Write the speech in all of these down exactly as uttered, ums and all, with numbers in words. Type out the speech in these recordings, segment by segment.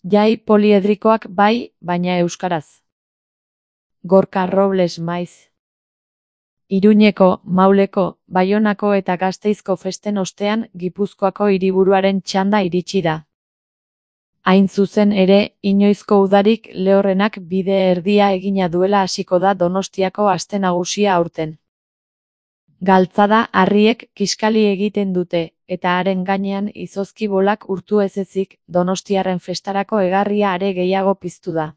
Jai poliedrikoak bai, baina euskaraz. Gorka Robles maiz. Iruñeko, Mauleko, Baionako eta Gasteizko festen ostean Gipuzkoako hiriburuaren txanda iritsi da. Hain zuzen ere, inoizko udarik lehorrenak bide erdia egina duela hasiko da Donostiako aste nagusia aurten. Galtzada harriek kiskali egiten dute, eta haren gainean izozki bolak urtu ez ezik, donostiarren festarako egarria are gehiago piztu da.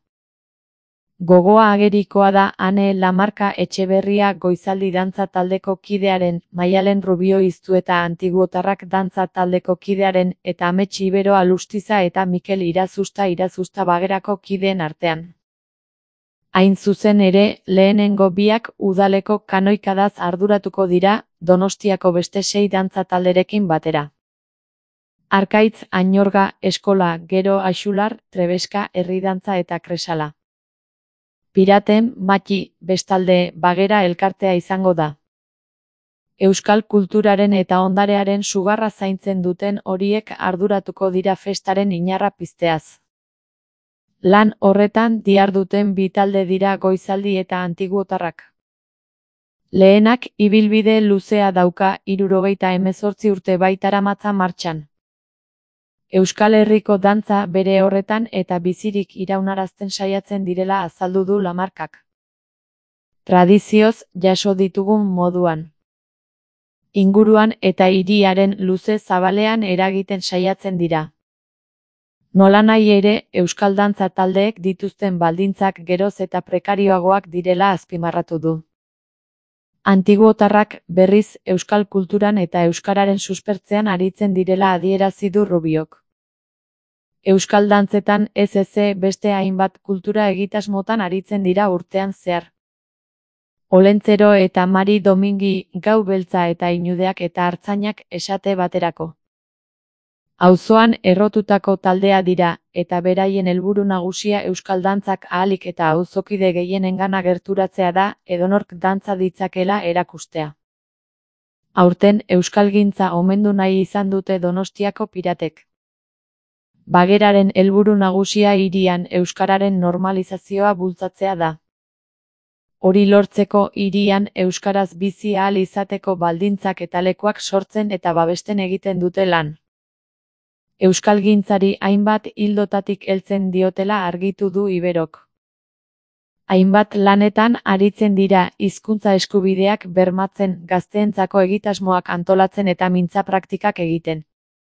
Gogoa agerikoa da Ane Lamarka Etxeberria goizaldi dantza taldeko kidearen, Maialen Rubio Iztueta Antiguotarrak dantza taldeko kidearen, eta Amets Ibero Alustiza eta Mikel Irazusta Irazusta Bagerako kideen artean. Hain zuzen ere, lehenengo biak udaleko kanoikadaz arduratuko dira, Donostiako beste sei dantza talderekin batera. Arkaitz, Añorga, Eskola, Gero Axular, Trebeska, Herridantza eta Kresala. Piraten, Mati, bestalde, Bagera elkartea izango da. Euskal kulturaren eta ondarearen sugarra zaintzen duten horiek arduratuko dira festaren inarra pizteaz. Lan horretan diharduten bi talde dira Goizaldi eta Antiguotarrak. Lehenak ibilbide luzea dauka, hirurogeita hemezortzi urte baitaramatza martxan. Euskal Herriko dantza bere horretan eta bizirik iraunarazten saiatzen direla azaldu du Lamarkak. Tradizioz jaso ditugun moduan. Inguruan eta hiriaren luze zabalean eragiten saiatzen dira. Nolanahi ere, euskal dantza taldeek dituzten baldintzak geroz eta prekarioagoak direla azpimarratu du. Antiguotarrak, berriz, euskal kulturan eta euskararen suspertzean aritzen direla adierazi du Rubiok. Euskal dantzetan ez eze beste hainbat kultura egitasmotan aritzen dira urtean zehar. Olentzero eta Mari Domingi, Gau Beltza eta Inudeak eta Artzainak esate baterako. Auzoan errotutako taldea dira, eta beraien helburu nagusia euskal dantzak ahalik eta auzokide gehienengana gerturatzea da, edonork dantza ditzakela erakustea. Aurten euskalgintza omendu nahi izan dute Donostiako piratek. Bageraren helburu nagusia hirian euskararen normalizazioa bultzatzea da. Hori lortzeko hirian euskaraz bizi ahal izateko baldintzak eta lekuak sortzen eta babesten egiten dute lan. Euskalgintzari hainbat ildotatik heltzen diotela argitu du Iberok. Hainbat lanetan aritzen dira hizkuntza eskubideak bermatzen, gazteentzako egitasmoak antolatzen eta mintza praktikak egiten.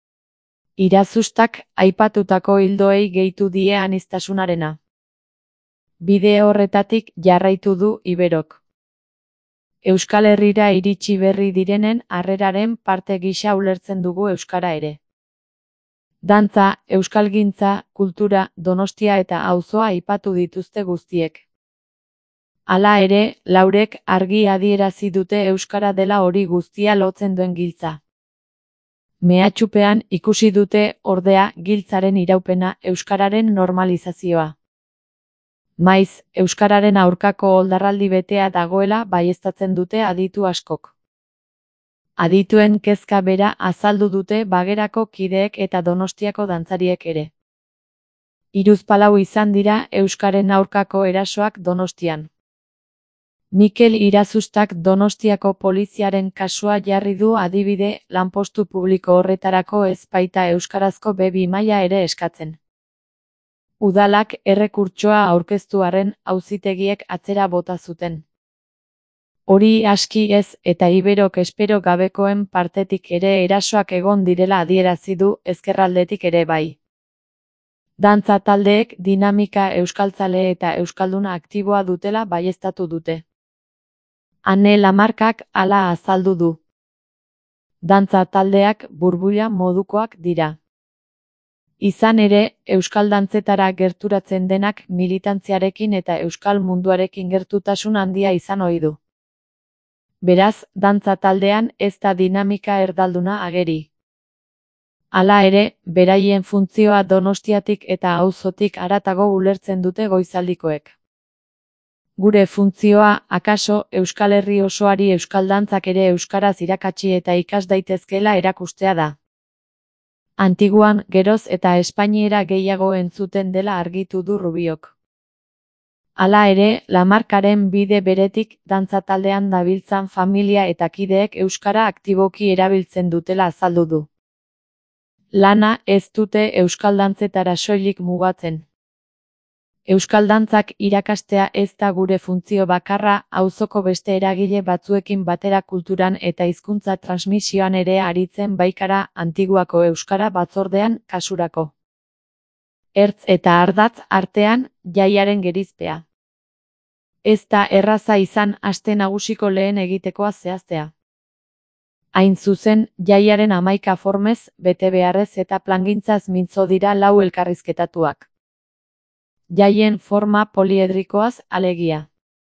Irazustak aipatutako ildoei gehitu die aniztasunarena. Bide horretatik jarraitu du Iberok. Euskal Herrira iritsi berri direnen harreraren parte gisa ulertzen dugu euskara ere. Dantza, euskalgintza, kultura, Donostia eta auzoa aipatu dituzte guztiek. Hala ere, Laurek argi adierazi dute euskara dela hori guztia lotzen duen giltza. Mehatxupean ikusi dute, ordea, giltzaren iraupena, euskararen normalizazioa. Maiz, euskararen aurkako oldarraldi betea dagoela baieztatzen dute aditu askok. Adituen kezka bera azaldu dute Bagerako kideek eta Donostiako dantzariek ere. Hiruzpalau izan dira euskaren aurkako erasoak Donostian. Mikel Irazustak Donostiako poliziaren kasua jarri du adibide, lanpostu publiko horretarako ez baita euskarazko be bi maila ere eskatzen. Udalak errekurtsoa aurkeztu arren auzitegiek atzera bota zuten. Hori aski ez eta Iberok espero gabekoen partetik ere erasoak egon direla adierazi du ezkerraldetik ere bai. Dantza taldeek dinamika euskaltzale eta euskalduna aktiboa dutela baieztatu dute. Ane Lamarkak hala azaldu du. Dantza taldeak burbuila modukoak dira. Izan ere, euskal dantzetara gerturatzen denak militantziarekin eta euskal munduarekin gertutasun handia izan ohi du. Beraz, dantza taldean ez da dinamika erdalduna ageri. Hala ere, beraien funtzioa Donostiatik eta auzotik haratago ulertzen dute goizaldikoek. Gure funtzioa, akaso, Euskal Herri osoari euskal dantzak ere euskaraz irakatsi eta ikas daitezkeela erakustea da. Antiguan geroz eta espainiera gehiago entzuten dela argitu du Rubiok. Hala ere, Lamarkaren bide beretik dantza taldean dabiltzan familia eta kideek euskara aktiboki erabiltzen dutela azaldu du. Lana ez dute euskal dantzetara soilik mugatzen. Euskal dantzak irakastea ez da gure funtzio bakarra, auzoko beste eragile batzuekin batera kulturan eta hizkuntza transmisioan ere aritzen baikara Antiguako euskara batzordean kasurako. Ertz eta ardatz artean jaiaren gerizpea. Ez da erraza izan aste nagusiko lehen egitekoa zehaztea. Hain zuzen, jaiaren hamaika formez, bete beharrez eta plangintzaz mintzo dira lau elkarrizketatuak. Jaien forma poliedrikoaz alegia.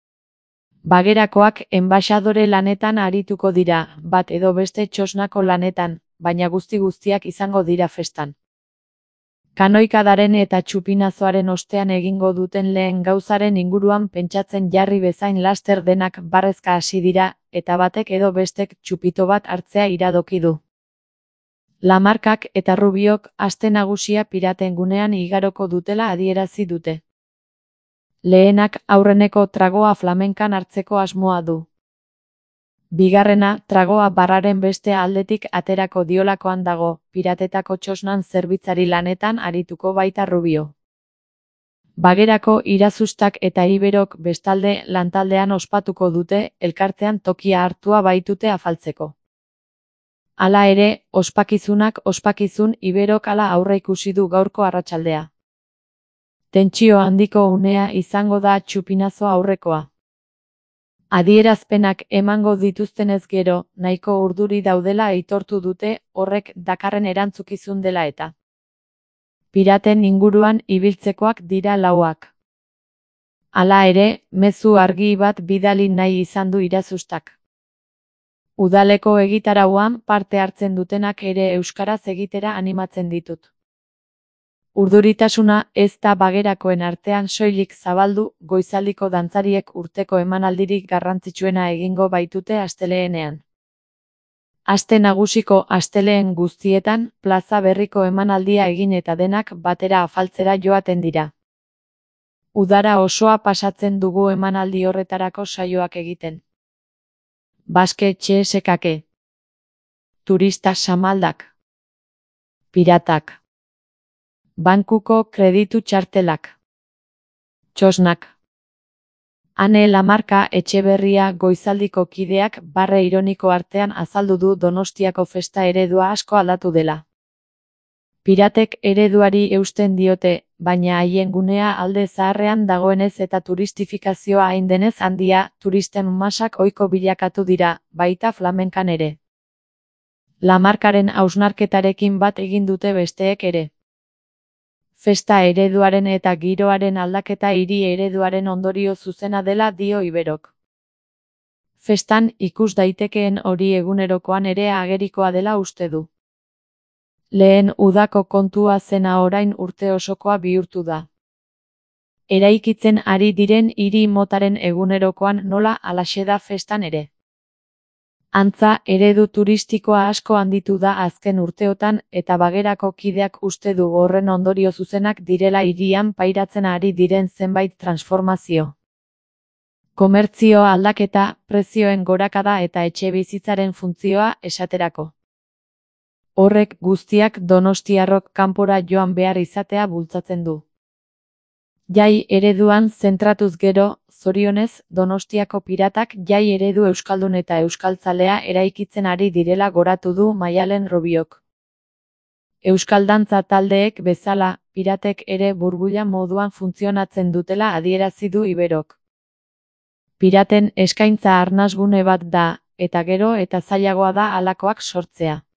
Bagerakoak enbaxadore lanetan arituko dira, bat edo beste txosnako lanetan, baina guzti guztiak izango dira festan. Kanoikadaren eta txupinazoaren ostean egingo duten lehen gauzaren inguruan pentsatzen jarri bezain laster denak barrezka hasi dira, eta batek edo bestek txupito bat hartzea iradoki du. Lamarkak eta Rubiok aste nagusia piraten gunean igaroko dutela adierazi dute. Lehenak aurreneko tragoa flamenkan hartzeko asmoa du. Bigarrena, tragoa barraren beste aldetik aterako diolakoan dago, piratetako txosnan zerbitzari lanetan arituko baita Rubio. Bagerako irazustak eta iberok bestalde lantaldean ospatuko dute, elkartean tokia hartua baitute afaltzeko. Hala ere, ospakizunak ospakizun iberok hala aurreikusi du gaurko arratsaldea. Tentsio handiko unea izango da txupinazo aurrekoa. Adierazpenak emango dituztenez gero, nahiko urduri daudela aitortu dute, horrek dakarren erantzukizun dela eta. Piraten inguruan ibiltzekoak dira lauak. Hala ere, mezu argi bat bidali nahi izan du irazustak. Udaleko egitarauan parte hartzen dutenak ere euskaraz egitera animatzen ditut. Urduritasuna ez da bagerakoen artean soilik zabaldu, goizaldiko dantzariek urteko emanaldirik garrantzitsuena egingo baitute asteleenean. Aste nagusiko astelehen guztietan, plaza berriko emanaldia egin eta denak batera afaltzera joaten dira. Udara osoa pasatzen dugu emanaldi horretarako saioak egiten. Baske txesekake. Turista samaldak. Piratak. Bankuko kreditu txartelak. Txosnak. Ane Lamarka Etxeberria goizaldiko kideak barre ironiko artean azaldu du Donostiako festa eredua asko aldatu dela. Piratek ereduari eusten diote, baina haien gunea alde zaharrean dagoenez eta turistifikazioa hain denez handia, turisten masak ohiko bilakatu dira, baita flamenkan ere. Lamarkaren hausnarketarekin bat egin dute besteek ere. Festa ereduaren eta giroaren aldaketa hiri ereduaren ondorio zuzena dela dio iberok. Festan ikus daitekeen hori egunerokoan ere agerikoa dela uste du. Lehen udako kontua zena orain urte osokoa bihurtu da. Eraikitzen ari diren hiri motaren egunerokoan nola halaxe da festan ere. Antza, eredu turistikoa asko handitu da azken urteotan eta bagerako kideak uste du horren ondorio zuzenak direla hirian pairatzen ari diren zenbait transformazio. Komertzio aldaketa, prezioen gorakada eta etxebizitzaren funtzioa esaterako. Horrek guztiak donostiarrok kanpora joan behar izatea bultzatzen du. Jai ereduan zentratuz gero, zorionez, Donostiako piratak jai eredu euskaldun eta euskaltzalea eraikitzen ari direla goratu du Maialen Rubiok. Euskal dantza taldeek bezala, piratek ere burbuila moduan funtzionatzen dutela adierazi du iberok. Piraten eskaintza arnasgune bat da, eta gero eta zailagoa da halakoak sortzea.